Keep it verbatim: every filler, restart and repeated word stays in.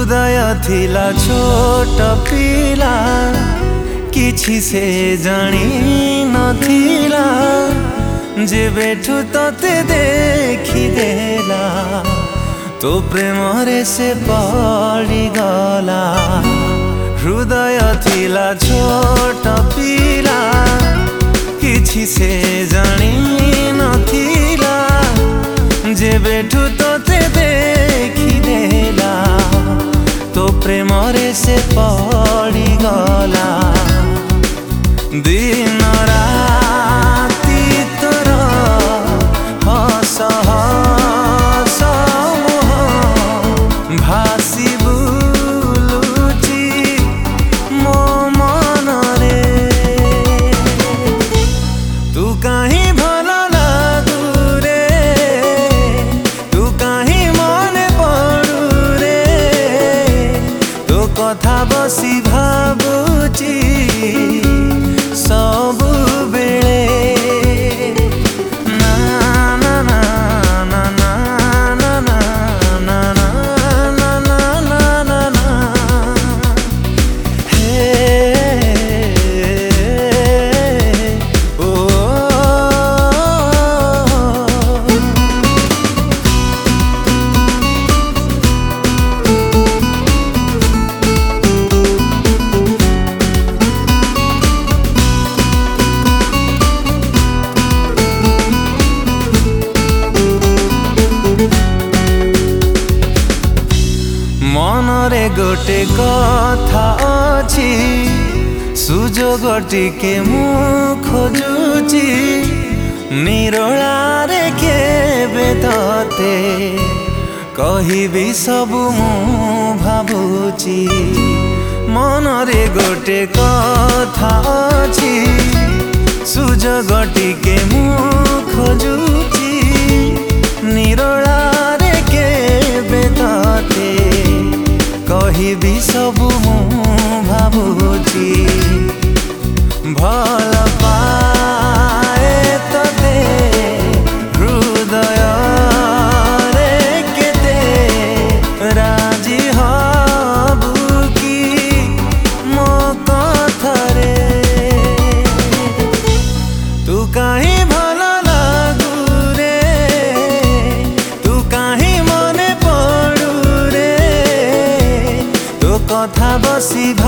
हृदय थिला छोट पिला किछि से जानी नथिला जेबेठु तते देखी देला तो प्रेम रे से पड़ी गला। हृदय थिला छोट पिला किछि से जानी नथिला जेबेठु तते देखी देला तो प्रेम रे से पड़ी गला। दिन राति तोर हस हस भासी बुलुची मो मन रे तू कहीं भल लागू रे तू कहीं मन पड़ू रे तो कथा बसी भाबुची सबु बेले ना ना ना ना ना ना ना ना ना ना ना ना ना हे ओ मनरे गोटे कथा अछि सुजोग टिके मु खोजुची निरोला रे केबे तते कहिबी सबु मु भाबुची। मनरे गोटे कथा अछि सुजोग टिके मु खोजुची निरोला रे केबे तते कहिबी सबु मु भाबुची। भल पाए तते हृदय रे केते राजी हबु की मो कथरे तू कहीं भल लागू रे तू कहीं मने पड़ू रे तो कथा बसी